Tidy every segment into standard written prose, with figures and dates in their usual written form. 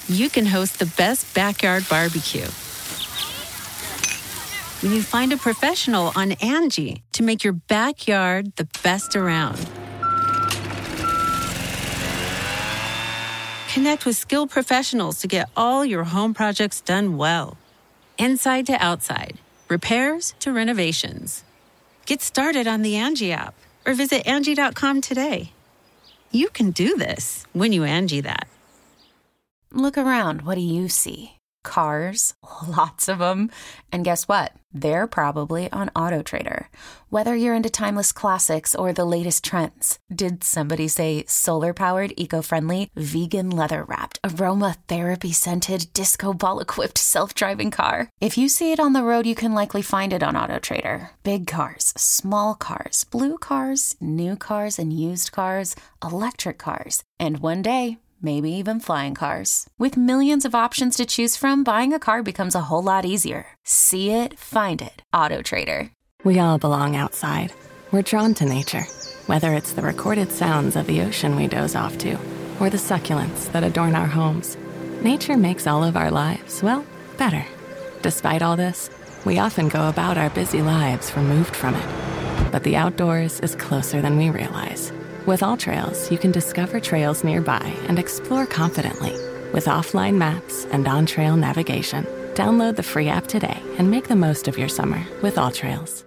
you can host the best backyard barbecue. When you find a professional on Angie to make your backyard the best around. Connect with skilled professionals to get all your home projects done well. Inside to outside, repairs to renovations. Get started on the Angie app or visit Angie.com today. You can do this when you Angie that. Look around. What do you see? Cars, lots of them. And guess what? They're probably on AutoTrader. Whether you're into timeless classics or the latest trends. Did somebody say solar-powered, eco-friendly, vegan leather-wrapped, aromatherapy-scented, disco ball-equipped self-driving car? If you see it on the road, you can likely find it on AutoTrader. Big cars, small cars, blue cars, new cars and used cars, electric cars. And one day, maybe even flying cars. With millions of options to choose from, buying a car becomes a whole lot easier. See it, find it. AutoTrader. We all belong outside. We're drawn to nature, whether it's the recorded sounds of the ocean we doze off to, or the succulents that adorn our homes. Nature makes all of our lives, well, better. Despite all this, we often go about our busy lives removed from it. But the outdoors is closer than we realize. With AllTrails, you can discover trails nearby and explore confidently. With offline maps and on-trail navigation, download the free app today and make the most of your summer with AllTrails.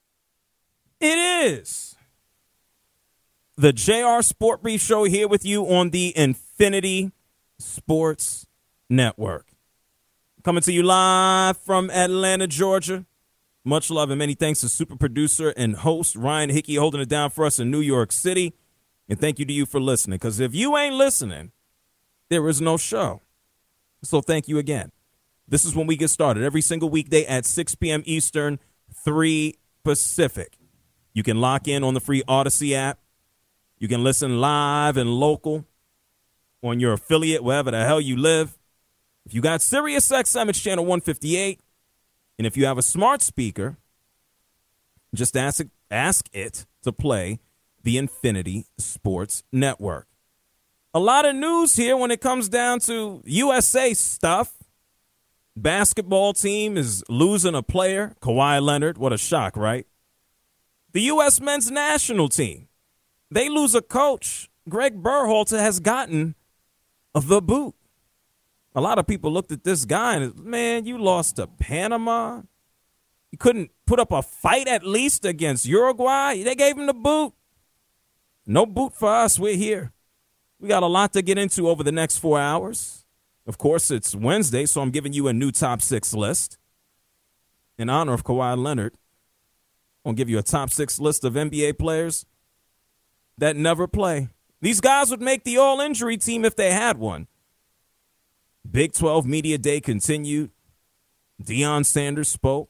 It is the JR Sport Brief Show here with you on the Infinity Sports Network. Coming to you live from Atlanta, Georgia. Much love and many thanks to super producer and host Ryan Hickey holding it down for us in New York City. And thank you to you for listening, because if you ain't listening, there is no show. So thank you again. This is when we get started every single weekday at 6 p.m. Eastern, 3 Pacific. You can lock in on the free Odyssey app. You can listen live and local on your affiliate, wherever the hell you live. If you got SiriusXM, it's channel 158. And if you have a smart speaker, just ask it to play the Infinity Sports Network. A lot of news here when it comes down to USA stuff. Basketball team is losing a player, Kawhi Leonard. What a shock, right? The U.S. men's national team, they lose a coach. Greg Berhalter has gotten the boot. A lot of people looked at this guy and, man, you lost to Panama. You couldn't put up a fight at least against Uruguay. They gave him the boot. No boot for us. We're here. We got a lot to get into over the next 4 hours. Of course, it's Wednesday, so I'm giving you a new top 6 list. In honor of Kawhi Leonard, I'll give you a top 6 list of NBA players that never play. These guys would make the all-injury team if they had one. Big 12 Media Day continued. Deion Sanders spoke.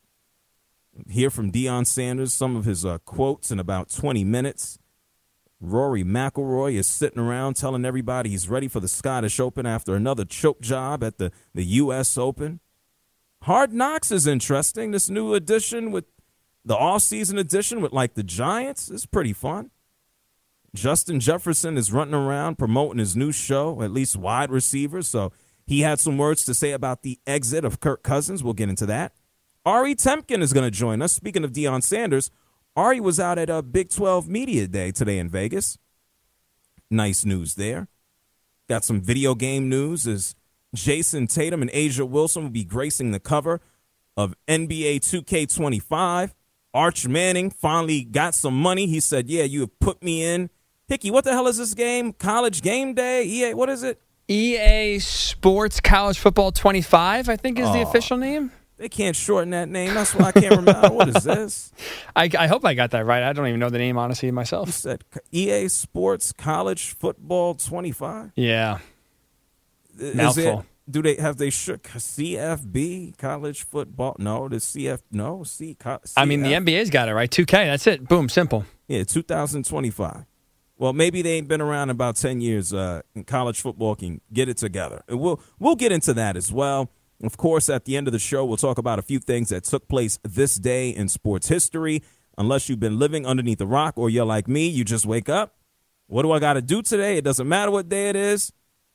Hear from Deion Sanders, some of his quotes in about 20 minutes. Rory McIlroy is sitting around telling everybody he's ready for the Scottish Open after another choke job at the U.S. Open. Hard Knocks is interesting. This new edition with the off-season edition with, like, the Giants is pretty fun. Justin Jefferson is running around promoting his new show, at least wide receivers. So he had some words to say about the exit of Kirk Cousins. We'll get into that. Ari Temkin is going to join us. Speaking of Deion Sanders, Ari was out at a Big 12 Media Day today in Vegas. Nice news there. Got some video game news as Jason Tatum and Asia Wilson will be gracing the cover of NBA 2K25. Arch Manning finally got some money. He said, yeah, you have put me in. Hickey, what the hell is this game? College Game Day? EA, what is it? EA Sports College Football 25, I think is the official name. They can't shorten that name. That's why I can't remember. What is this? I hope I got that right. I don't even know the name, honestly, myself. You said EA Sports College Football 25? Yeah. Mouthful. Do they have shook CFB college football? No, the CF no C. CF. I mean, the NBA's got it right. 2K. That's it. Boom. Simple. Yeah, 2025. Well, maybe they ain't been around about 10 years. In college football can get it together. And we'll get into that as well. Of course, at the end of the show, we'll talk about a few things that took place this day in sports history. Unless you've been living underneath a rock or you're like me, you just wake up. What do I got to do today? It doesn't matter what day it is.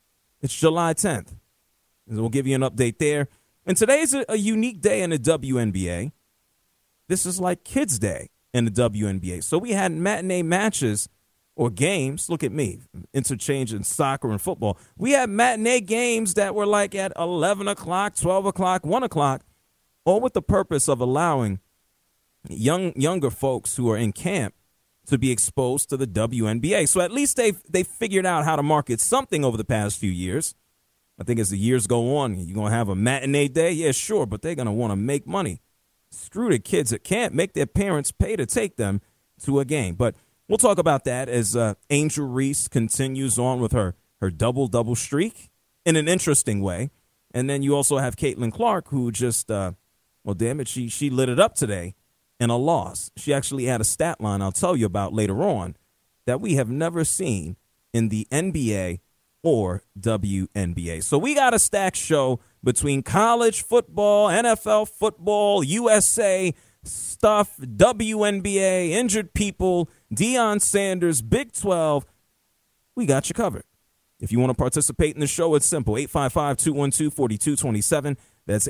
It's July 10th. And we'll give you an update there. And today's a unique day in the WNBA. This is like Kids' Day in the WNBA. So we had matinee matches or games. Look at me, interchanging soccer and football. We had matinee games that were like at 11 o'clock, 12 o'clock, 1 o'clock, all with the purpose of allowing younger folks who are in camp to be exposed to the WNBA. So at least they figured out how to market something over the past few years. I think as the years go on, you're going to have a matinee day? Yeah, sure, but they're going to want to make money. Screw the kids that can't make their parents pay to take them to a game. But we'll talk about that as Angel Reese continues on with her double-double streak in an interesting way. And then you also have Caitlin Clark, who just, she lit it up today in a loss. She actually had a stat line I'll tell you about later on that we have never seen in the NBA or WNBA. So we got a stacked show between college football, NFL football, USA stuff, WNBA, injured people, Deion Sanders, Big 12. We got you covered. If you want to participate in the show, it's simple. 855-212-4227. That's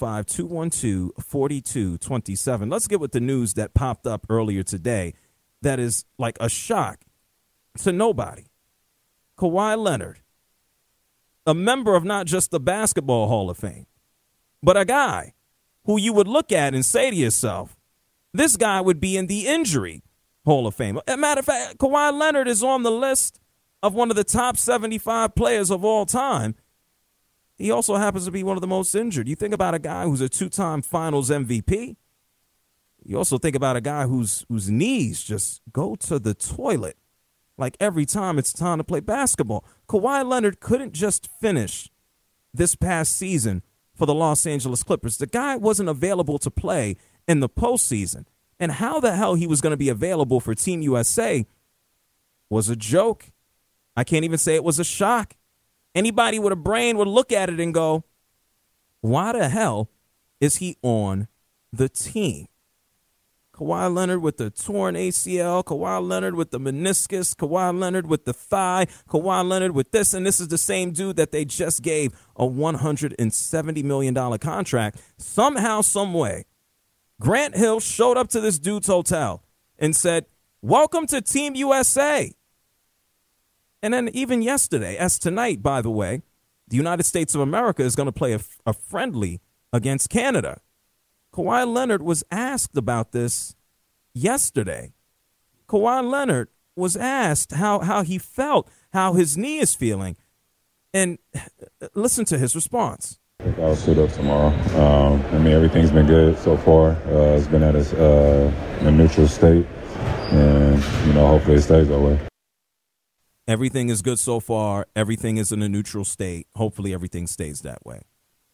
855-212-4227. Let's get with the news that popped up earlier today that is like a shock to nobody. Kawhi Leonard, a member of not just the Basketball Hall of Fame, but a guy who you would look at and say to yourself, this guy would be in the Injury Hall of Fame. As a matter of fact, Kawhi Leonard is on the list of one of the top 75 players of all time. He also happens to be one of the most injured. You think about a guy who's a two-time Finals MVP. You also think about a guy whose knees just go to the toilet like every time it's time to play basketball. Kawhi Leonard couldn't just finish this past season for the Los Angeles Clippers. The guy wasn't available to play in the postseason. And how the hell he was going to be available for Team USA was a joke. I can't even say it was a shock. Anybody with a brain would look at it and go, why the hell is he on the team? Kawhi Leonard with the torn ACL, Kawhi Leonard with the meniscus, Kawhi Leonard with the thigh, Kawhi Leonard with this, and this is the same dude that they just gave a $170 million contract. Somehow, some way, Grant Hill showed up to this dude's hotel and said, welcome to Team USA. And then even yesterday, as tonight, by the way, the United States of America is going to play a friendly against Canada. Kawhi Leonard was asked about this yesterday. Kawhi Leonard was asked how he felt, how his knee is feeling. And listen to his response. I think I'll suit up tomorrow. Everything's been good so far. It's been at a neutral state. And, hopefully it stays that way. Everything is good so far. Everything is in a neutral state. Hopefully everything stays that way.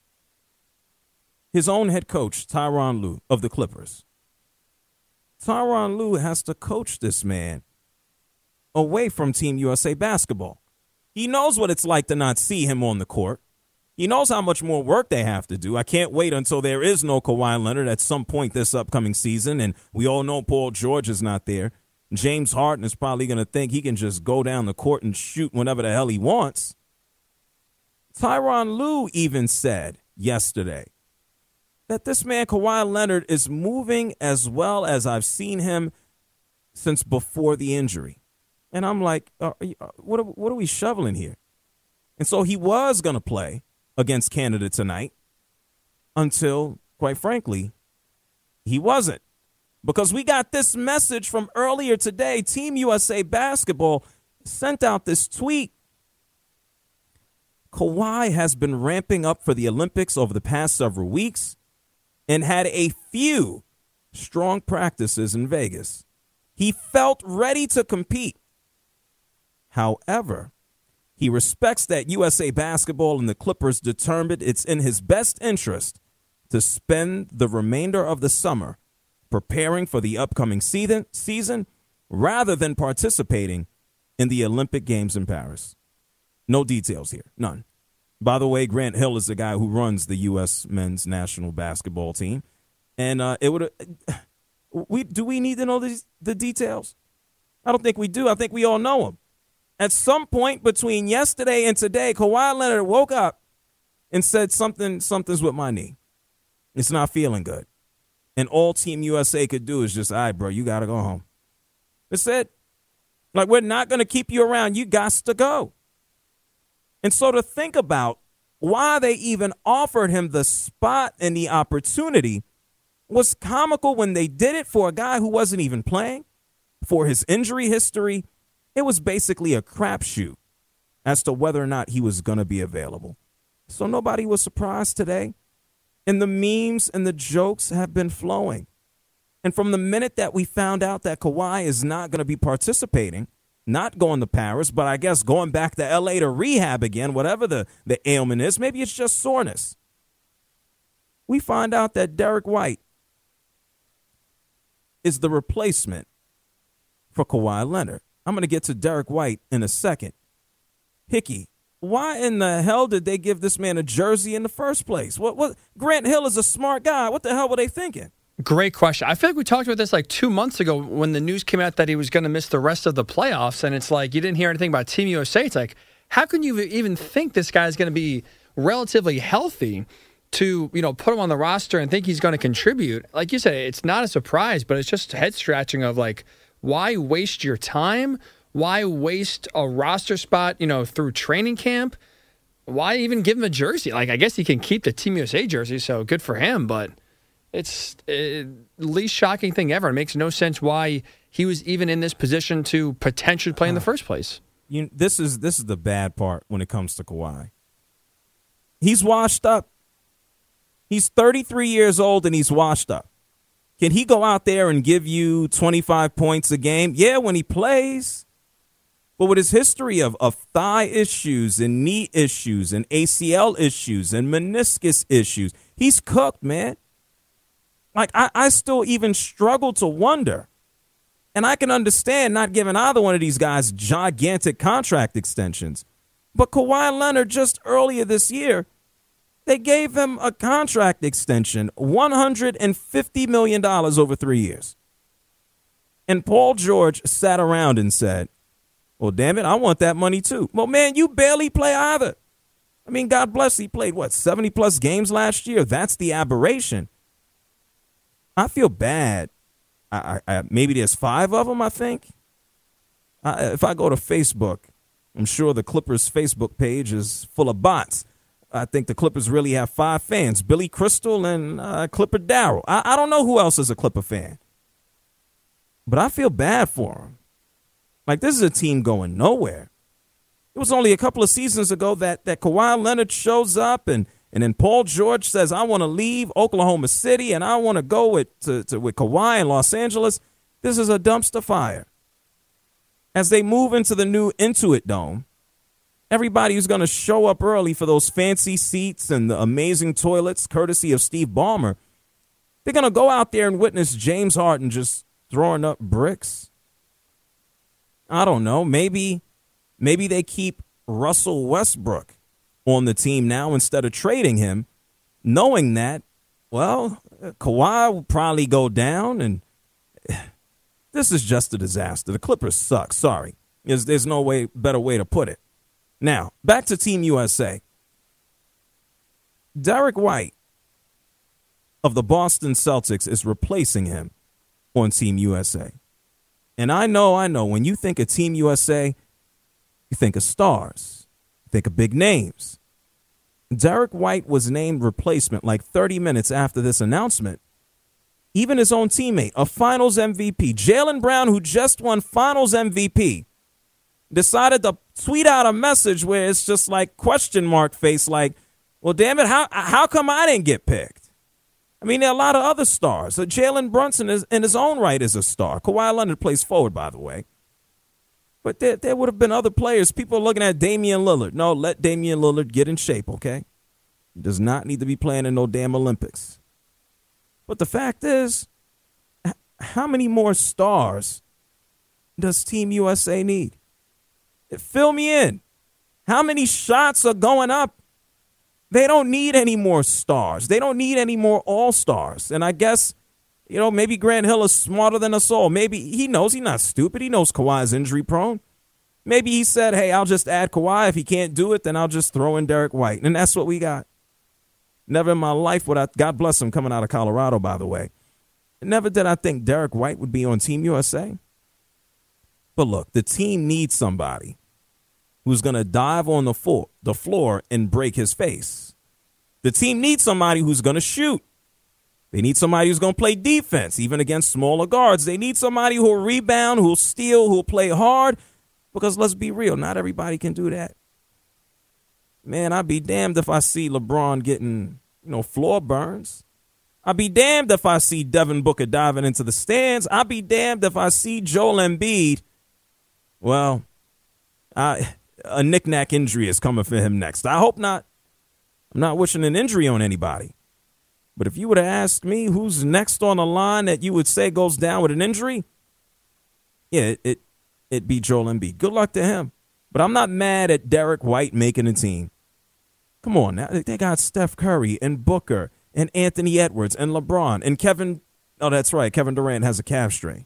His own head coach, Tyronn Lue of the Clippers. Tyronn Lue has to coach this man away from Team USA basketball. He knows what it's like to not see him on the court. He knows how much more work they have to do. I can't wait until there is no Kawhi Leonard at some point this upcoming season, and we all know Paul George is not there. James Harden is probably going to think he can just go down the court and shoot whenever the hell he wants. Tyronn Lue even said yesterday that this man, Kawhi Leonard, is moving as well as I've seen him since before the injury. And I'm like, what are we shoveling here? And so he was going to play against Canada tonight until, quite frankly, he wasn't. Because we got this message from earlier today. Team USA Basketball sent out this tweet. Kawhi has been ramping up for the Olympics over the past several weeks and had a few strong practices in Vegas. He felt ready to compete. However, he respects that USA Basketball and the Clippers determined it's in his best interest to spend the remainder of the summer preparing for the upcoming season rather than participating in the Olympic Games in Paris. No details here. None. By the way, Grant Hill is the guy who runs the U.S. men's national basketball team. And do we need to know the details? I don't think we do. I think we all know them. At some point between yesterday and today, Kawhi Leonard woke up and said something's with my knee. It's not feeling good. And all Team USA could do is just, all right, bro, you got to go home. That's it. Like, we're not going to keep you around. You got to go. And so to think about why they even offered him the spot and the opportunity was comical when they did it for a guy who wasn't even playing, for his injury history. It was basically a crapshoot as to whether or not he was going to be available. So nobody was surprised today. And the memes and the jokes have been flowing. And from the minute that we found out that Kawhi is not going to be participating, not going to Paris, but I guess going back to L.A. to rehab again, whatever the ailment is, maybe it's just soreness. We find out that Derek White is the replacement for Kawhi Leonard. I'm going to get to Derek White in a second. Hickey, why in the hell did they give this man a jersey in the first place? What? Grant Hill is a smart guy. What the hell were they thinking? Great question. I feel like we talked about this like 2 months ago when the news came out that he was going to miss the rest of the playoffs, and it's like you didn't hear anything about Team USA. It's like, how can you even think this guy is going to be relatively healthy to, put him on the roster and think he's going to contribute? Like you said, it's not a surprise, but it's just head scratching of like, why waste your time? Why waste a roster spot, through training camp? Why even give him a jersey? Like, I guess he can keep the Team USA jersey, so good for him, but it's the least shocking thing ever. It makes no sense why he was even in this position to potentially play in the first place. This is the bad part when it comes to Kawhi. He's washed up. He's 33 years old and he's washed up. Can he go out there and give you 25 points a game? Yeah, when he plays. But with his history of thigh issues and knee issues and ACL issues and meniscus issues, he's cooked, man. Like, I still even struggle to wonder. And I can understand not giving either one of these guys gigantic contract extensions. But Kawhi Leonard, just earlier this year, they gave him a contract extension, $150 million over 3 years. And Paul George sat around and said, well, damn it, I want that money too. Well, man, you barely play either. I mean, God bless, he played, 70-plus games last year? That's the aberration. I feel bad. I maybe there's 5 of them, I think. If I go to Facebook, I'm sure the Clippers' Facebook page is full of bots. I think the Clippers really have 5 fans, Billy Crystal and Clipper Darrell. I don't know who else is a Clipper fan. But I feel bad for them. Like, this is a team going nowhere. It was only a couple of seasons ago that Kawhi Leonard shows up and then Paul George says, I want to leave Oklahoma City and I want to go with Kawhi in Los Angeles. This is a dumpster fire. As they move into the new Intuit Dome, everybody who's going to show up early for those fancy seats and the amazing toilets, courtesy of Steve Ballmer, they're going to go out there and witness James Harden just throwing up bricks. I don't know. Maybe they keep Russell Westbrook on the team now instead of trading him, knowing that, well, Kawhi will probably go down, and this is just a disaster. The Clippers suck. Sorry. There's no better way to put it. Now, back to Team USA. Derek White of the Boston Celtics is replacing him on Team USA. And I know, when you think of Team USA, you think of stars. Think of big names. Derek White was named replacement like 30 minutes after this announcement. Even his own teammate, a finals MVP, Jaylen Brown, who just won finals MVP, decided to tweet out a message where it's just like question mark face, like, well, damn it, how come I didn't get picked? I mean, there are a lot of other stars. So Jalen Brunson is in his own right is a star. Kawhi Leonard plays forward, by the way. But there would have been other players. People are looking at Damian Lillard. No, let Damian Lillard get in shape, okay? He does not need to be playing in no damn Olympics. But the fact is, how many more stars does Team USA need? Fill me in. How many shots are going up? They don't need any more stars. They don't need any more all-stars. And I guess, maybe Grant Hill is smarter than us all. Maybe he knows he's not stupid. He knows Kawhi's injury prone. Maybe he said, hey, I'll just add Kawhi. If he can't do it, then I'll just throw in Derek White. And that's what we got. Never in my life would I, God bless him coming out of Colorado, by the way. Never did I think Derek White would be on Team USA. But look, the team needs somebody who's going to dive on the floor and break his face. The team needs somebody who's going to shoot. They need somebody who's going to play defense, even against smaller guards. They need somebody who'll rebound, who'll steal, who'll play hard. Because let's be real, not everybody can do that. Man, I'd be damned if I see LeBron getting, floor burns. I'd be damned if I see Devin Booker diving into the stands. I'd be damned if I see Joel Embiid. Well, a knick-knack injury is coming for him next. I hope not. I'm not wishing an injury on anybody. But if you would have asked me who's next on the line that you would say goes down with an injury, yeah, it'd be Joel Embiid. Good luck to him. But I'm not mad at Derek White making a team. Come on, now they got Steph Curry and Booker and Anthony Edwards and LeBron and Kevin. Oh, that's right. Kevin Durant has a calf strain.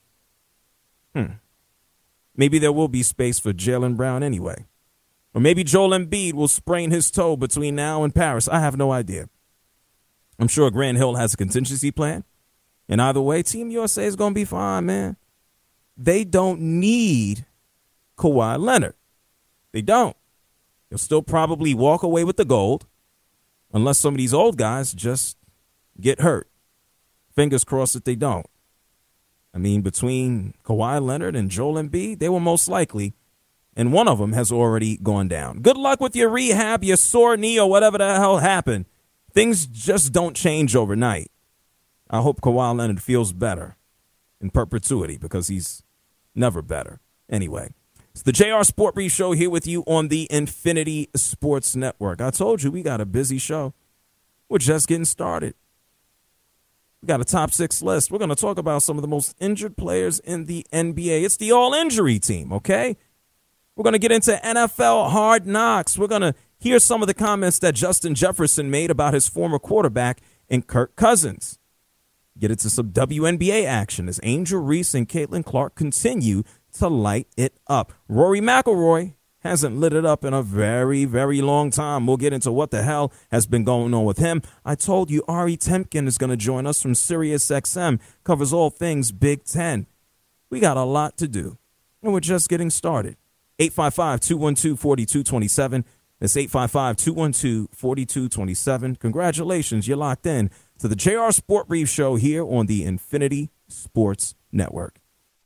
Maybe there will be space for Jaylen Brown anyway. Or maybe Joel Embiid will sprain his toe between now and Paris. I have no idea. I'm sure Grant Hill has a contingency plan. And either way, Team USA is going to be fine, man. They don't need Kawhi Leonard. They don't. They'll still probably walk away with the gold unless some of these old guys just get hurt. Fingers crossed that they don't. I mean, between Kawhi Leonard and Joel Embiid, they were most likely, and one of them has already gone down. Good luck with your rehab, your sore knee, or whatever the hell happened. Things just don't change overnight. I hope Kawhi Leonard feels better in perpetuity because he's never better. Anyway, it's the JR Sport Brief Show here with you on the Infinity Sports Network. I told you we got a busy show. We're just getting started. We got a top 6 list. We're going to talk about some of the most injured players in the NBA. It's the all-injury team, okay? We're going to get into NFL Hard Knocks. We're going to hear some of the comments that Justin Jefferson made about his former quarterback and Kirk Cousins. Get into some WNBA action as Angel Reese and Caitlin Clark continue to light it up. Rory McIlroy hasn't lit it up in a very, very long time. We'll get into what the hell has been going on with him. I told you Ari Temkin is going to join us from SiriusXM, covers all things Big Ten. We got a lot to do, and we're just getting started. 855-212-4227. That's 855-212-4227. Congratulations, you're locked in to the JR Sport Brief Show here on the Infinity Sports Network.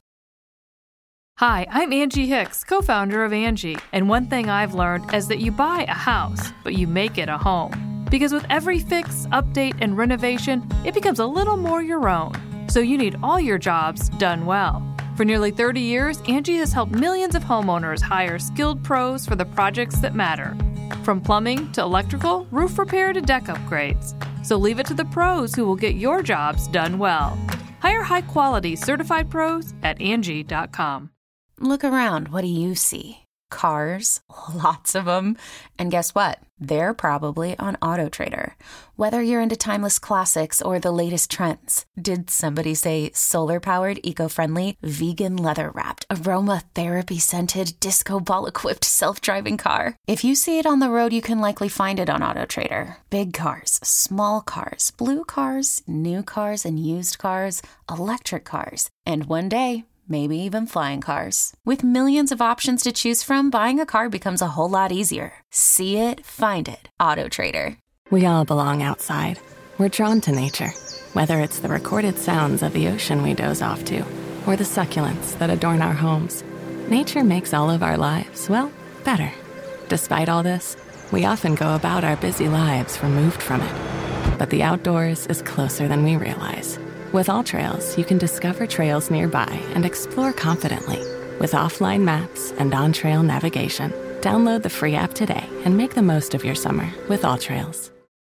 Hi, I'm Angie Hicks, co-founder of Angie, and one thing I've learned is that you buy a house, but you make it a home. Because with every fix, update, and renovation, it becomes a little more your own. So you need all your jobs done well. For nearly 30 years, Angie has helped millions of homeowners hire skilled pros for the projects that matter. From plumbing to electrical, roof repair to deck upgrades. So leave it to the pros who will get your jobs done well. Hire high-quality certified pros at Angie.com. Look around. What do you see? Cars, lots of them. And guess what? They're probably on AutoTrader. Whether you're into timeless classics or the latest trends. Did somebody say solar-powered, eco-friendly, vegan leather-wrapped, aromatherapy-scented, disco ball-equipped self-driving car? If you see it on the road, you can likely find it on AutoTrader. Big cars, small cars, blue cars, new cars and used cars, electric cars. And one day, maybe even flying cars. With millions of options to choose from, buying a car becomes a whole lot easier. See it, find it. AutoTrader. We all belong outside. We're drawn to nature, whether it's the recorded sounds of the ocean we doze off to, or the succulents that adorn our homes. Nature makes all of our lives, well, better. Despite all this, we often go about our busy lives removed from it. But the outdoors is closer than we realize. With AllTrails, you can discover trails nearby and explore confidently. With offline maps and on-trail navigation, download the free app today and make the most of your summer with AllTrails.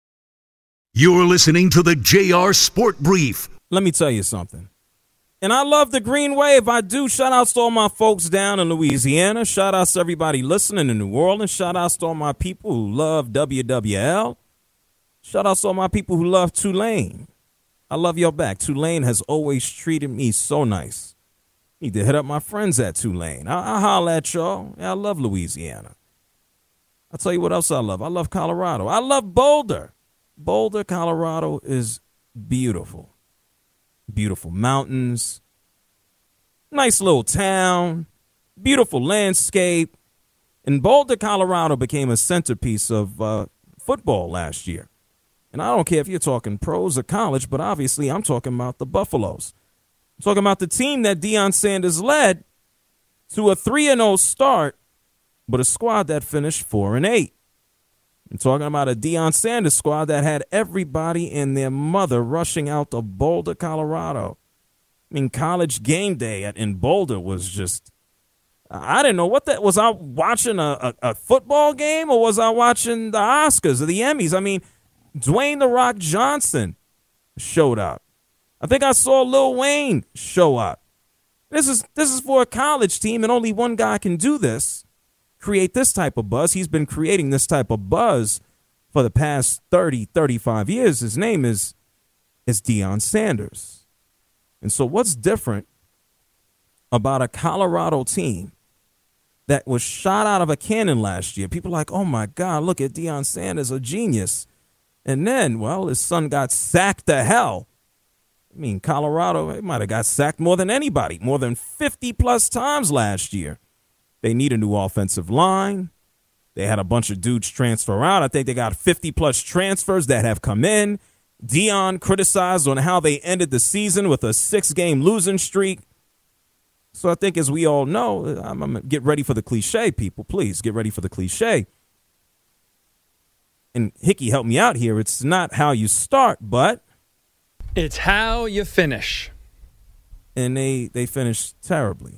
You're listening to the JR Sport Brief. Let me tell you something. And I love the Green Wave. I do. Shout outs to all my folks down in Louisiana. Shout outs to everybody listening in New Orleans. Shout outs to all my people who love WWL. Shout outs to all my people who love Tulane. I love y'all back. Tulane has always treated me so nice. Need to hit up my friends at Tulane. I'll holler at y'all. Yeah, I love Louisiana. I'll tell you what else I love. I love Colorado. I love Boulder. Boulder, Colorado is beautiful. Beautiful mountains. Nice little town. Beautiful landscape. And Boulder, Colorado became a centerpiece of football last year. And I don't care if you're talking pros or college, but obviously I'm talking about the Buffaloes. I'm talking about the team that Deion Sanders led to a 3-0 start, but a squad that finished 4-8. I'm talking about a Deion Sanders squad that had everybody and their mother rushing out to Boulder, Colorado. I mean, college game day in Boulder was just, I didn't know what that was. I watching a football game, or was I watching the Oscars or the Emmys? I mean, Dwayne "The Rock" Johnson showed up. I think I saw Lil Wayne show up. This is for a college team, and only one guy can do this, create this type of buzz. He's been creating this type of buzz for the past 30, 35 years. His name is Deion Sanders. And so what's different about a Colorado team that was shot out of a cannon last year? People are like, oh, my God, look at Deion Sanders, a genius. And then, well, his son got sacked to hell. I mean, Colorado, it might have got sacked more than anybody, more than 50-plus times last year. They need a new offensive line. They had a bunch of dudes transfer out. I think they got 50-plus transfers that have come in. Deion criticized on how they ended the season with a 6-game losing streak. So I think, as we all know, I'm going to get ready for the cliche, people. Please get ready for the cliche. And Hickey helped me out here. It's not how you start, but it's how you finish. And they finished terribly.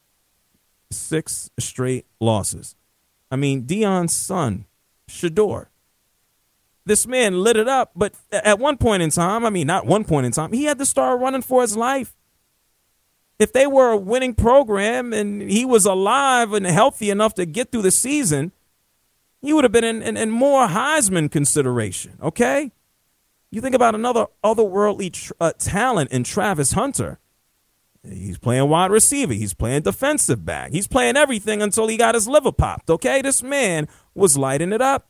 6 straight losses. I mean, Deion's son, Shedeur, this man lit it up, but at one point in time, I mean, not one point in time, he had to start running for his life. If they were a winning program and he was alive and healthy enough to get through the season, he would have been in more Heisman consideration, okay? You think about another otherworldly talent in Travis Hunter. He's playing wide receiver. He's playing defensive back. He's playing everything until he got his liver popped, okay? This man was lighting it up.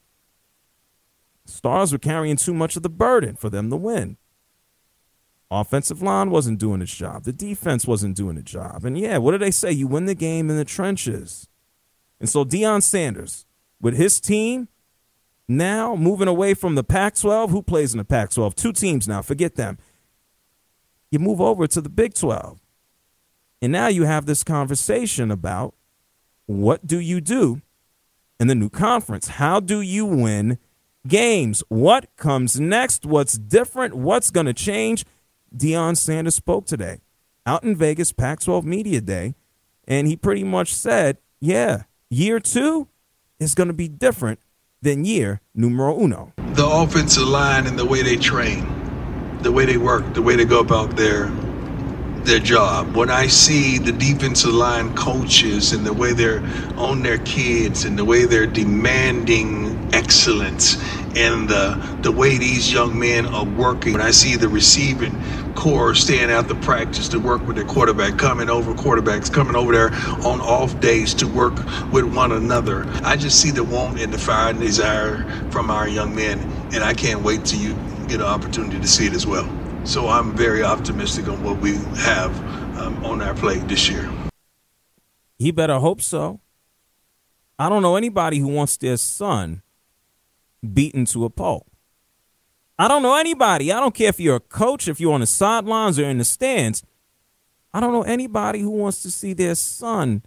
Stars were carrying too much of the burden for them to win. Offensive line wasn't doing its job. The defense wasn't doing its job. And, yeah, what do they say? You win the game in the trenches. And so Deion Sanders, with his team, now moving away from the Pac-12. Who plays in the Pac-12? 2 teams now. Forget them. You move over to the Big 12. And now you have this conversation about what do you do in the new conference? How do you win games? What comes next? What's different? What's going to change? Deion Sanders spoke today out in Vegas, Pac-12 Media Day, and he pretty much said, yeah, year 2 is going to be different than year numero uno. The offensive line and the way they train, the way they work, the way they go about their job. When I see the defensive line coaches and the way they're on their kids and the way they're demanding excellence and the way these young men are working, when I see the receiving core staying out the practice to work with their quarterbacks coming over there on off days to work with one another, I just see the want and the fire and desire from our young men, and I can't wait till you get an opportunity to see it as well. So I'm very optimistic on what we have on our plate this year. He better hope so. I don't know anybody who wants their son beaten to a pulp. I don't know anybody. I don't care if you're a coach, if you're on the sidelines or in the stands. I don't know anybody who wants to see their son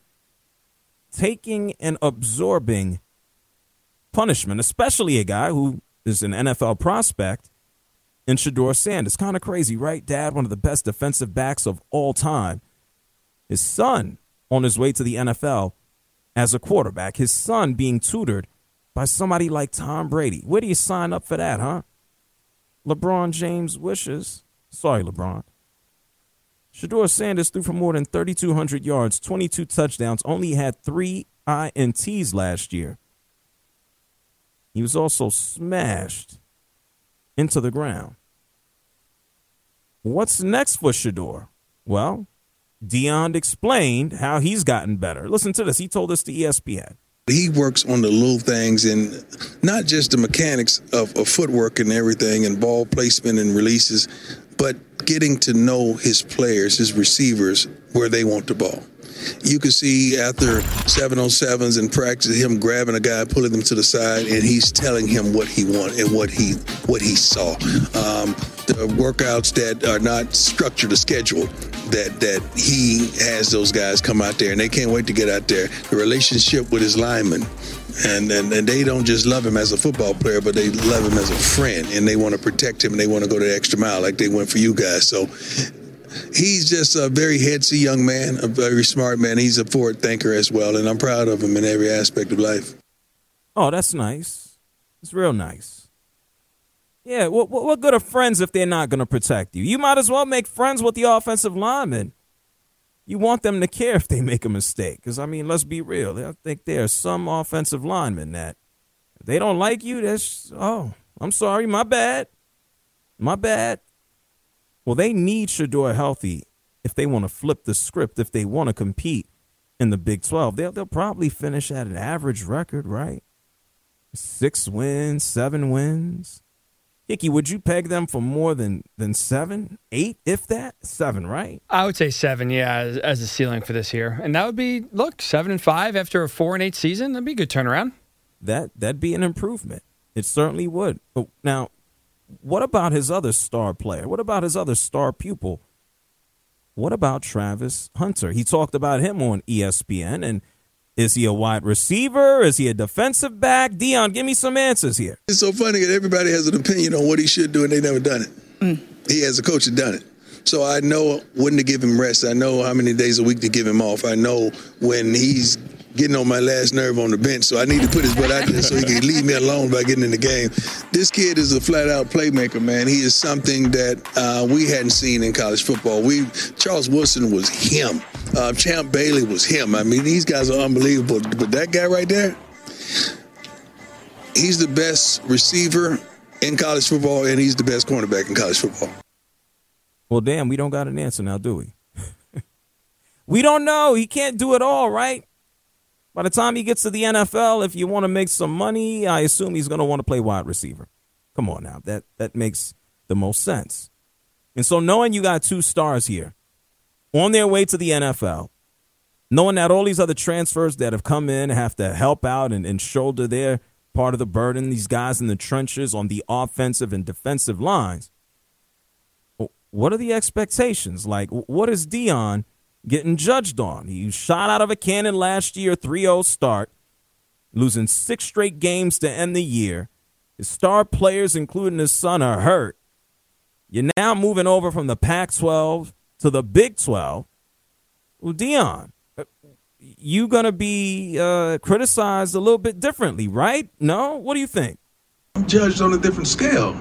taking and absorbing punishment, especially a guy who is an NFL prospect in Shedeur Sanders. Kind of crazy, right? Dad, one of the best defensive backs of all time. His son on his way to the NFL as a quarterback. His son being tutored by somebody like Tom Brady. Where do you sign up for that, huh? LeBron James wishes. Sorry, LeBron. Shedeur Sanders threw for more than 3,200 yards, 22 touchdowns, only had 3 INTs last year. He was also smashed into the ground. What's next for Shedeur? Well, Deion explained how he's gotten better. Listen to this. He told us to ESPN. He works on the little things and not just the mechanics of footwork and everything and ball placement and releases, but getting to know his players, his receivers, where they want the ball. You can see after 7-on-7s in practice, him grabbing a guy, pulling them to the side, and he's telling him what he wants and what he saw. The workouts that are not structured or scheduled, that he has those guys come out there, and they can't wait to get out there. The relationship with his linemen, and they don't just love him as a football player, but they love him as a friend, and they want to protect him, and they want to go the extra mile like they went for you guys. So he's just a very headsy young man, a very smart man. He's a forward thinker as well, and I'm proud of him in every aspect of life. Oh, that's nice. It's real nice. Yeah, what good are friends if they're not going to protect you? You might as well make friends with the offensive linemen. You want them to care if they make a mistake. Because, I mean, let's be real. I think there are some offensive linemen that if they don't like you, I'm sorry, my bad. My bad. Well, they need Shedeur healthy if they want to flip the script, if they want to compete in the Big 12. They'll probably finish at an average record, right? 6 wins, 7 wins. Hickey, would you peg them for more than 7, 8, if that? 7, right? I would say 7, yeah, as a ceiling for this year. And that would be, 7-5 after a 4-8 season. That'd be a good turnaround. That'd be an improvement. It certainly would. But now, what about his other star player? What about his other star pupil? What about Travis Hunter? He talked about him on ESPN, and is he a wide receiver? Is he a defensive back? Deion, give me some answers here. It's so funny that everybody has an opinion on what he should do, and they never done it. He, as a coach, had done it. So I know when to give him rest. I know how many days a week to give him off. I know when he's getting on my last nerve on the bench, so I need to put his butt out there so he can leave me alone by getting in the game. This kid is a flat-out playmaker, man. He is something that we hadn't seen in college football. Charles Woodson was him. Champ Bailey was him. I mean, these guys are unbelievable. But that guy right there, he's the best receiver in college football, and he's the best cornerback in college football. Well, damn, we don't got an answer now, do we? We don't know. He can't do it all, right? By the time he gets to the NFL, if you want to make some money, I assume he's going to want to play wide receiver. Come on now. That makes the most sense. And so knowing you got 2 stars here on their way to the NFL, knowing that all these other transfers that have come in have to help out and shoulder their part of the burden, these guys in the trenches on the offensive and defensive lines, what are the expectations? Like, what is Deion getting judged on? He shot out of a cannon last year, 3-0 start, losing 6 straight games to end the year. His star players, including his son, are hurt. You're now moving over from the Pac-12 to the Big 12. Well, Deion, you going to be criticized a little bit differently, right? No? What do you think? I'm judged on a different scale.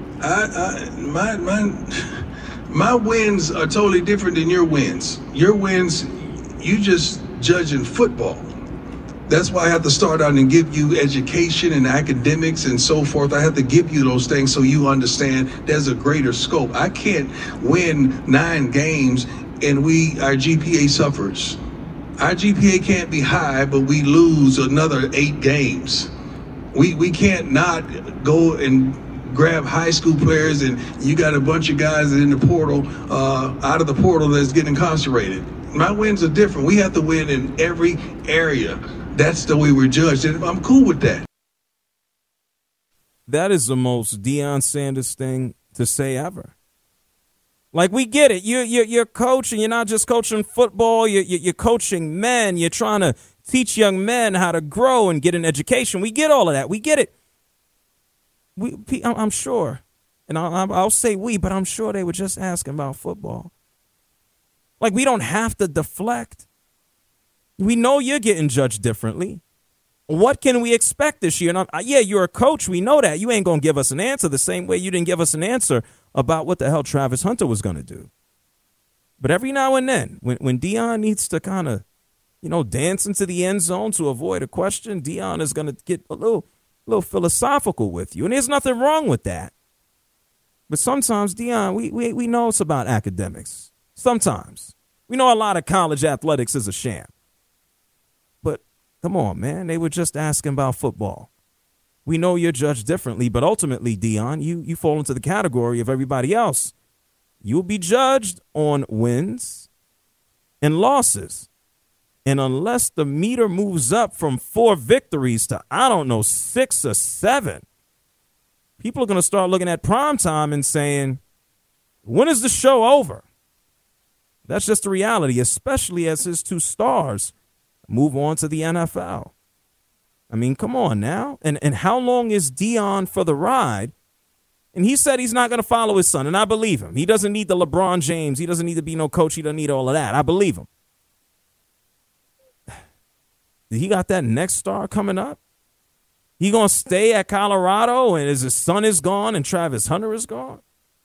My wins are totally different than your wins. Your wins, you just judge in football. That's why I have to start out and give you education and academics and so forth. I have to give you those things so you understand there's a greater scope. I can't win 9 games and our GPA suffers. Our GPA can't be high, but we lose another 8 games. We can't not go and grab high school players and you got a bunch of guys in the portal, out of the portal that's getting incarcerated. My wins are different. We have to win in every area. That's the way we're judged, and I'm cool with that. That is the most Deion Sanders thing to say ever. Like, we get it. You're coaching. You're not just coaching football. You're coaching men. You're trying to teach young men how to grow and get an education. We get all of that. We get it. I'm sure, and I'll say we, but I'm sure they were just asking about football. Like, we don't have to deflect. We know you're getting judged differently. What can we expect this year? And yeah, you're a coach. We know that. You ain't going to give us an answer the same way you didn't give us an answer about what the hell Travis Hunter was going to do. But every now and then, when Deion needs to kind of, dance into the end zone to avoid a question, Deion is going to get a little philosophical with you. And there's nothing wrong with that. But sometimes, Deion, we know it's about academics. Sometimes. We know a lot of college athletics is a sham. But come on, man. They were just asking about football. We know you're judged differently, but ultimately, Deion, you fall into the category of everybody else. You'll be judged on wins and losses. And unless the meter moves up from 4 victories to, 6 or 7, people are going to start looking at primetime and saying, when is the show over? That's just the reality, especially as his 2 stars move on to the NFL. I mean, come on now. And how long is Deion for the ride? And he said he's not going to follow his son, and I believe him. He doesn't need the LeBron James. He doesn't need to be no coach. He doesn't need all of that. I believe him. He got that next star coming up? He going to stay at Colorado and his son is gone and Travis Hunter is gone?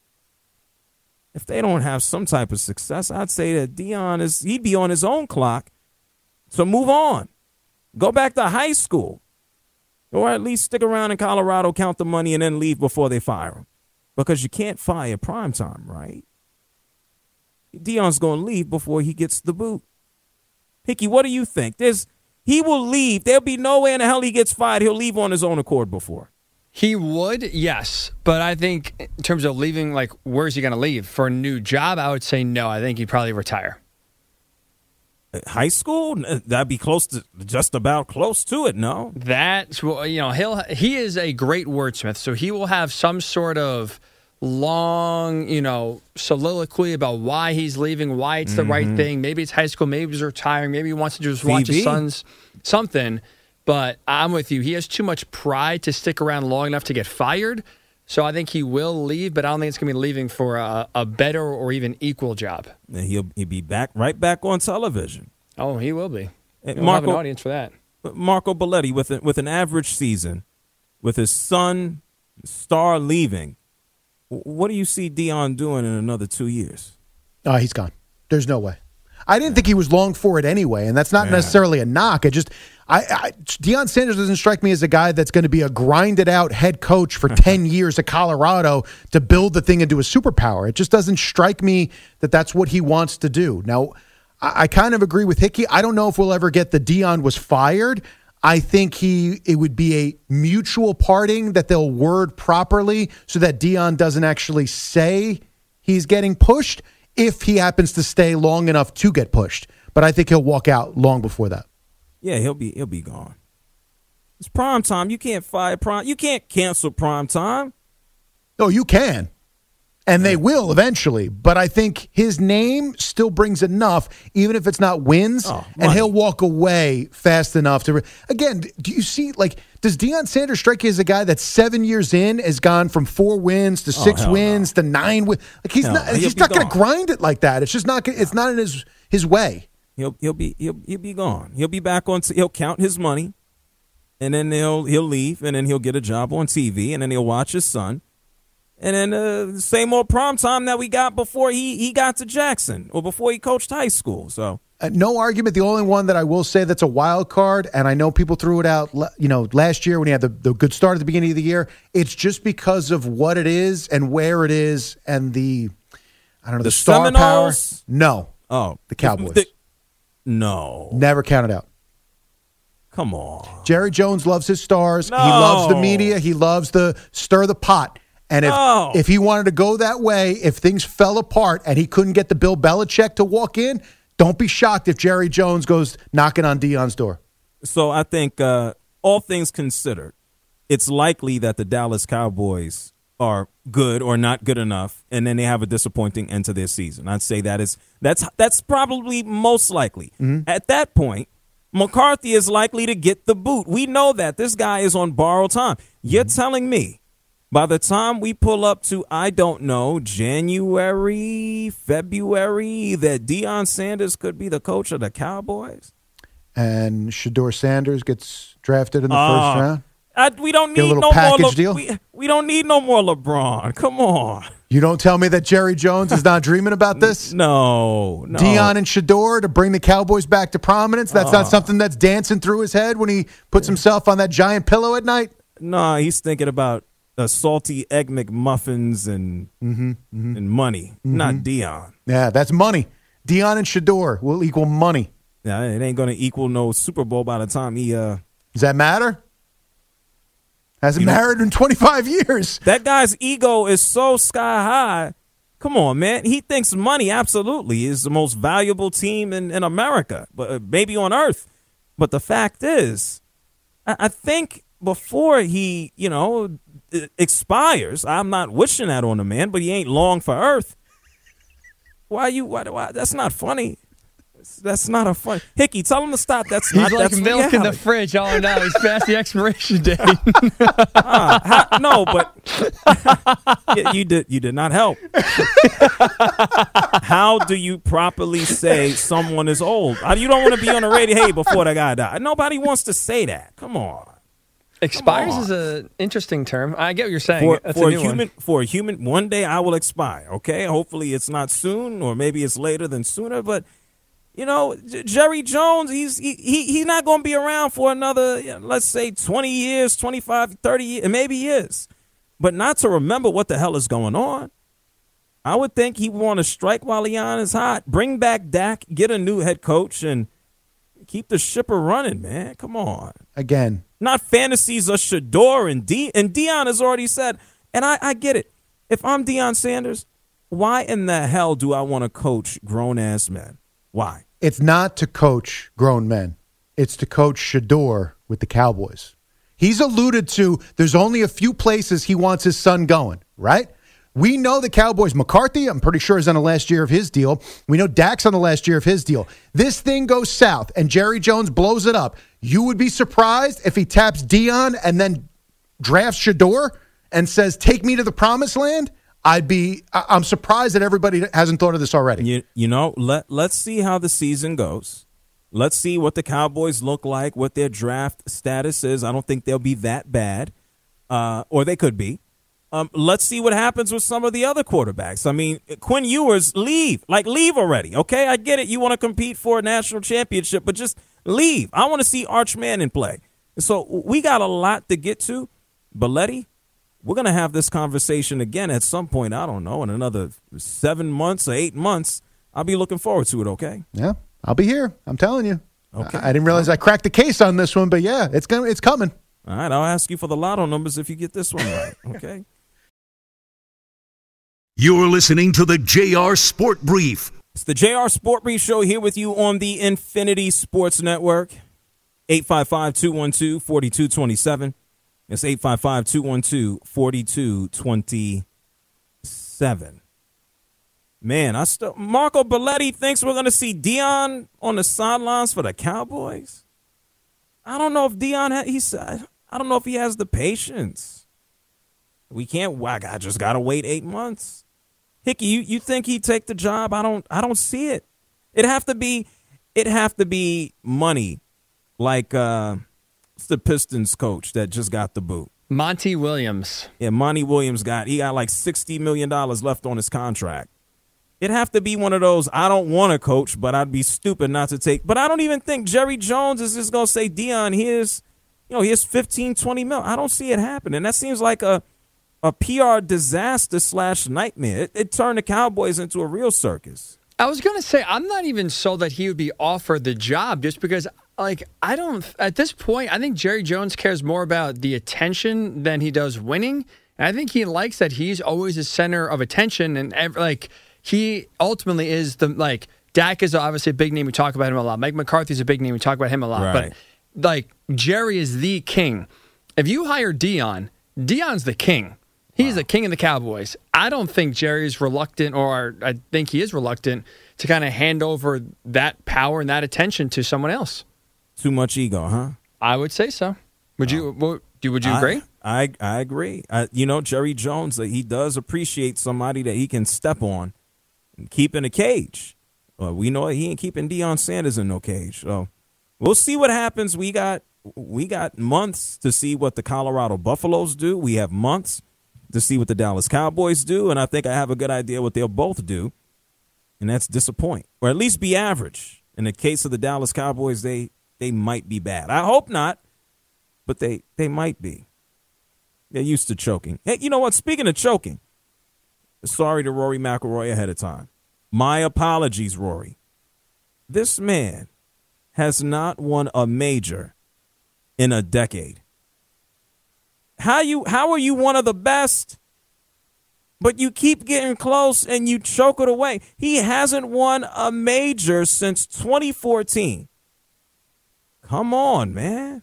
If they don't have some type of success, I'd say that Deion he'd be on his own clock. So move on. Go back to high school. Or at least stick around in Colorado, count the money, and then leave before they fire him. Because you can't fire primetime, right? Deion's going to leave before he gets the boot. Hickey, what do you think? He will leave. There'll be no way in the hell he gets fired. He'll leave on his own accord before. He would, yes. But I think in terms of leaving, like, where's he going to leave? For a new job, I would say no. I think he'd probably retire. High school? That'd be just about close to it, no? That's, he is a great wordsmith, so he will have some sort of long, soliloquy about why he's leaving, why it's the right thing. Maybe it's high school, maybe he's retiring, maybe he wants to just watch his son's something. But I'm with you. He has too much pride to stick around long enough to get fired. So I think he will leave, but I don't think it's going to be leaving for a better or even equal job. And he'll be right back on television. Oh, he will be. He'll have an audience for that. Marco Belletti, with an average season, with his son, star leaving, what do you see Deion doing in another 2 years? He's gone. There's no way. I didn't think he was long for it anyway, and that's not necessarily a knock. Deion Sanders doesn't strike me as a guy that's going to be a grinded-out head coach for 10 years at Colorado to build the thing into a superpower. It just doesn't strike me that that's what he wants to do. Now, I kind of agree with Hickey. I don't know if we'll ever get the Deion was fired. I think it would be a mutual parting that they'll word properly so that Deion doesn't actually say he's getting pushed if he happens to stay long enough to get pushed. But I think he'll walk out long before that. Yeah, he'll be gone. It's prime time. You can't fire prime. You can't cancel prime time. Oh, you can. And they will eventually. But I think his name still brings enough, even if it's not wins, and he'll walk away fast enough to. Again, do you see, does Deion Sanders strike you as a guy that 7 years in has gone from 4 wins to 6 wins to 9 wins? He's not going to grind it like that. It's just not. It's not in his way. He'll be gone. He'll be back on. He'll count his money, and then he'll leave, and then he'll get a job on TV, and then he'll watch his son. And then the same old prom time that we got before he got to Jackson or before he coached high school. So no argument. The only one that I will say that's a wild card, and I know people threw it out, last year when he had the good start at the beginning of the year. It's just because of what it is and where it is and the star Seminoles? power. No. Oh, the Cowboys. No. Never counted out. Come on. Jerry Jones loves his stars. No. He loves the media. He loves to stir the pot. And if he wanted to go that way, if things fell apart and he couldn't get the Bill Belichick to walk in, don't be shocked if Jerry Jones goes knocking on Deion's door. So I think all things considered, it's likely that the Dallas Cowboys are good or not good enough, and then they have a disappointing end to their season. I'd say that's probably most likely. Mm-hmm. At that point, McCarthy is likely to get the boot. We know that. This guy is on borrowed time. You're telling me by the time we pull up to, I don't know, January, February, that Deion Sanders could be the coach of the Cowboys? And Shedeur Sanders gets drafted in the first round? We don't need no more. We don't need no more LeBron. Come on. You don't tell me that Jerry Jones is not dreaming about this? No. Deion and Shedeur to bring the Cowboys back to prominence? That's not something that's dancing through his head when he puts himself on that giant pillow at night? No, he's thinking about salty Egg McMuffins and money, not Deion. Yeah, that's money. Deion and Shador will equal money. Yeah, it ain't going to equal no Super Bowl by the time he. Does that matter? Hasn't mattered in 25 years. That guy's ego is so sky high. Come on, man. He thinks money absolutely is the most valuable team in America, but maybe on earth. But the fact is, I think before he, expires, I'm not wishing that on the man, but he ain't long for earth. Why? That's not funny. That's not a fun. Hickey, tell him to stop. That's not. He's like that's milk reality. in the fridge. Oh no, he's past the expiration date. No, but you did not help. How do you properly say someone is old? You don't want to be on the radio. Hey, before the guy died. Nobody wants to say that. Come on. Expires is an interesting term. I get what you're saying. For a human, one day I will expire. Okay, hopefully it's not soon, or maybe it's later than sooner. But Jerry Jones, he's not going to be around for another, let's say, 20 years, 25, 30 years, and maybe he is. But not to remember what the hell is going on. I would think he would want to strike while the iron is hot, bring back Dak, get a new head coach, and keep the shipper running, man. Come on. Again. Not fantasies of Shador and Deion has already said, and I get it. If I'm Deion Sanders, why in the hell do I want to coach grown-ass men? Why? It's not to coach grown men. It's to coach Shador with the Cowboys. He's alluded to there's only a few places he wants his son going, right? We know the Cowboys. McCarthy, I'm pretty sure, is on the last year of his deal. We know Dak's on the last year of his deal. This thing goes south, and Jerry Jones blows it up. You would be surprised if he taps Deion and then drafts Shador and says, take me to the promised land? I'm surprised that everybody hasn't thought of this already. Let's see how the season goes. Let's see what the Cowboys look like, what their draft status is. I don't think they'll be that bad, or they could be. Let's see what happens with some of the other quarterbacks. I mean, Quinn Ewers, leave already, okay? I get it. You want to compete for a national championship, but just leave. I want to see Arch Manning play. So we got a lot to get to. Belletti, we're going to have this conversation again at some point, I don't know, in another 7 months or 8 months. I'll be looking forward to it, okay? Yeah, I'll be here. I'm telling you. Okay. I didn't realize I cracked the case on this one, but yeah, it's coming. All right, I'll ask you for the lotto numbers if you get this one right, okay? You're listening to the JR Sport Brief. It's the JR Sport Brief Show here with you on the Infinity Sports Network. 855-212-4227. It's 855-212-4227. Man, Marco Belletti thinks we're going to see Deion on the sidelines for the Cowboys. I don't know if I don't know if he has the patience. I just got to wait 8 months. Hickey, you think he'd take the job? I don't see it. It'd have to be money, like it's the Pistons coach that just got the boot. Monty Williams. Yeah, Monty Williams got like $60 million left on his contract. It'd have to be one of those, I don't want to coach, but I'd be stupid not to take. But I don't even think Jerry Jones is just going to say, Deion, here's 15, 20 mil. I don't see it happening. That seems like a PR disaster / nightmare. It turned the Cowboys into a real circus. I was going to say, I'm not even sold that he would be offered the job just because, at this point, I think Jerry Jones cares more about the attention than he does winning. And I think he likes that he's always the center of attention. And, he ultimately is Dak is obviously a big name. We talk about him a lot. Mike McCarthy's a big name. We talk about him a lot. Right. But, Jerry is the king. If you hire Deion, Deion's the king. He's the king of the Cowboys. I don't think Jerry's reluctant, or I think he is reluctant, to kind of hand over that power and that attention to someone else. Too much ego, huh? I would say so. Would you agree? I agree. Jerry Jones, he does appreciate somebody that he can step on and keep in a cage. We know he ain't keeping Deion Sanders in no cage. So we'll see what happens. We got months to see what the Colorado Buffaloes do. We have months to see what the Dallas Cowboys do, and I think I have a good idea what they'll both do, and that's disappoint, or at least be average. In the case of the Dallas Cowboys, they might be bad. I hope not, but they might be. They're used to choking. Hey, you know what? Speaking of choking, sorry to Rory McIlroy ahead of time. My apologies, Rory. This man has not won a major in a decade. How are you one of the best, but you keep getting close and you choke it away? He hasn't won a major since 2014. Come on, man.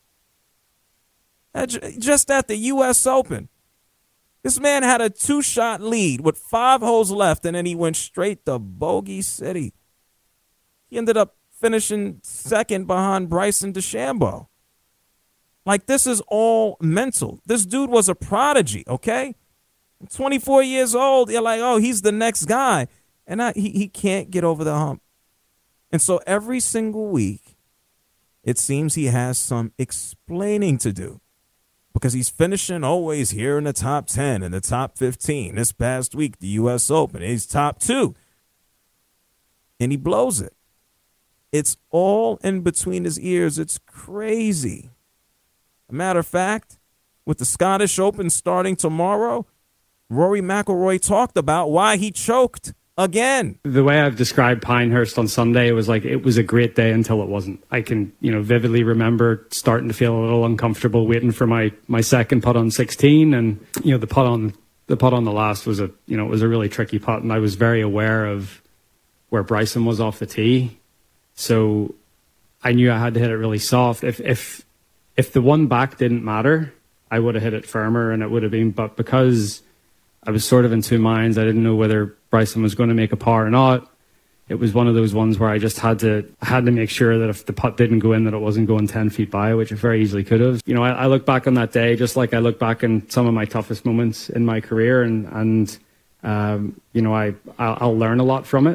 Just at the U.S. Open. This man had a 2-shot lead with 5 holes left, and then he went straight to Bogey City. He ended up finishing second behind Bryson DeChambeau. Like, this is all mental. This dude was a prodigy, okay? 24 years old, you're like, oh, he's the next guy. And he can't get over the hump. And so every single week, it seems he has some explaining to do. Because he's finishing always here in the top 10, in the top 15. This past week, the U.S. Open, he's top 2. And he blows it. It's all in between his ears. It's crazy. A matter of fact, with the Scottish Open starting tomorrow, Rory McIlroy talked about why he choked again. The way I've described Pinehurst on Sunday, it was like it was a great day until it wasn't. I can, vividly remember starting to feel a little uncomfortable waiting for my second putt on 16, and the putt on the last was a really tricky putt, and I was very aware of where Bryson was off the tee, so I knew I had to hit it really soft. If the one back didn't matter, I would have hit it firmer, and it would have been. But because I was sort of in two minds, I didn't know whether Bryson was going to make a par or not. It was one of those ones where I just had to make sure that if the putt didn't go in, that it wasn't going 10 feet by, which it very easily could have. I look back on that day just like I look back in some of my toughest moments in my career, and I'll learn a lot from it.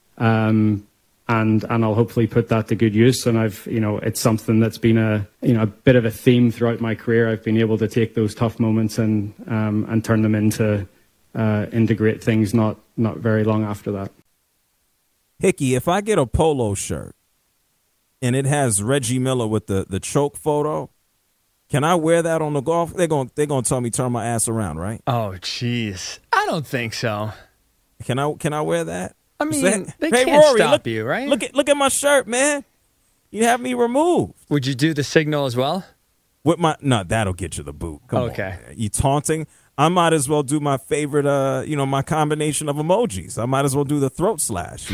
And I'll hopefully put that to good use. And it's something that's been a bit of a theme throughout my career. I've been able to take those tough moments and turn them into great things. Not very long after that. Hickey, if I get a polo shirt and it has Reggie Miller with the choke photo, can I wear that on the golf? They're gonna tell me turn my ass around, right? Oh, jeez, I don't think so. Can I wear that? I mean, they hey, can't Rory, stop you, right? Look at my shirt, man. You have me removed. Would you do the signal as well? No, that'll get you the boot. Come okay. On, you taunting? I might as well do my favorite, my combination of emojis. I might as well do the throat slash.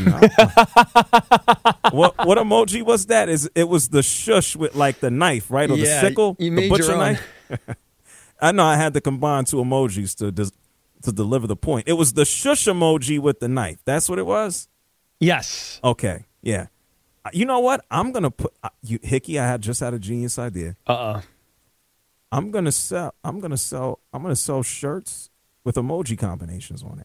What emoji was that? It was the shush with like the knife, right? Or the sickle, you made the butcher your own. knife. I know I had to combine two emojis to deliver the point. It was the shush emoji with the knife. That's what it was? Yes. Okay. Yeah. You know what? I'm going to put Hickey, I just had a genius idea. I'm going to sell shirts with emoji combinations on it.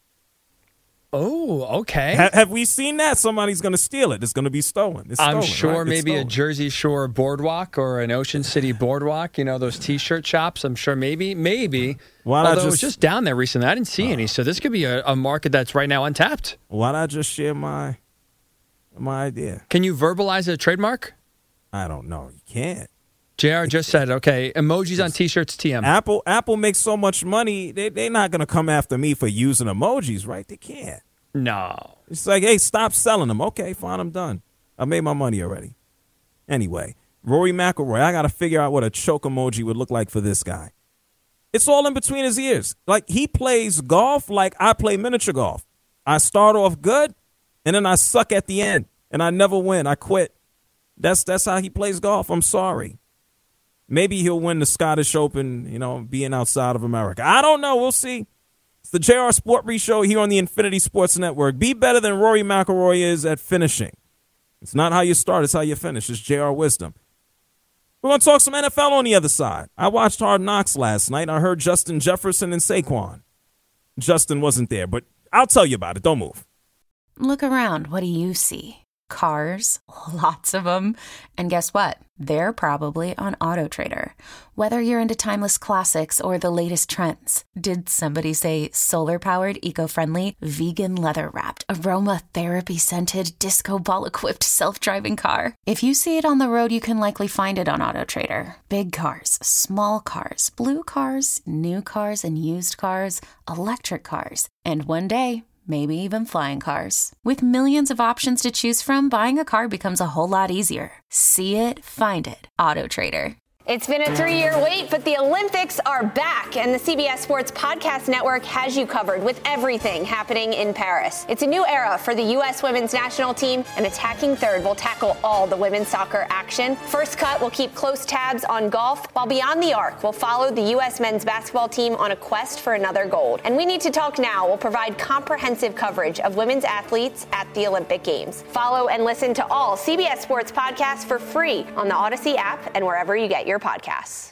Oh, okay. Have we seen that? Somebody's going to steal it. It's going to be stolen. I'm sure, right? Maybe a Jersey Shore boardwalk or an Ocean City boardwalk, those T-shirt shops. I'm sure maybe. Although I was just down there recently. I didn't see any. So this could be a market that's right now untapped. Why not just share my idea? Can you verbalize a trademark? I don't know. You can't. JR just said, okay, emojis on T-shirts, TM. Apple makes so much money, they're not going to come after me for using emojis, right? They can't. No. It's like, hey, stop selling them. Okay, fine, I'm done. I made my money already. Anyway, Rory McIlroy, I got to figure out what a choke emoji would look like for this guy. It's all in between his ears. Like, he plays golf like I play miniature golf. I start off good, and then I suck at the end, and I never win. I quit. That's how he plays golf. I'm sorry. Maybe he'll win the Scottish Open, being outside of America. I don't know. We'll see. It's the JR Sport Brief Show here on the Infinity Sports Network. Be better than Rory McIlroy is at finishing. It's not how you start, it's how you finish. It's JR Wisdom. We're going to talk some NFL on the other side. I watched Hard Knocks last night. I heard Justin Jefferson and Saquon. Justin wasn't there, but I'll tell you about it. Don't move. Look around. What do you see? Cars, lots of them. And guess what? They're probably on AutoTrader. Whether you're into timeless classics or the latest trends. Did somebody say solar-powered, eco-friendly, vegan leather-wrapped, aromatherapy-scented, disco ball-equipped self-driving car? If you see it on the road, you can likely find it on AutoTrader. Big cars, small cars, blue cars, new cars and used cars, electric cars. And one day, maybe even flying cars. With millions of options to choose from, buying a car becomes a whole lot easier. See it, find it. AutoTrader. It's been a 3-year wait, but the Olympics are back, and the CBS Sports Podcast Network has you covered with everything happening in Paris. It's a new era for the U.S. women's national team, and Attacking Third will tackle all the women's soccer action. First Cut will keep close tabs on golf, while Beyond the Arc will follow the U.S. men's basketball team on a quest for another gold. And We Need to Talk Now will provide comprehensive coverage of women's athletes at the Olympic Games. Follow and listen to all CBS Sports podcasts for free on the Odyssey app and wherever you get your podcasts.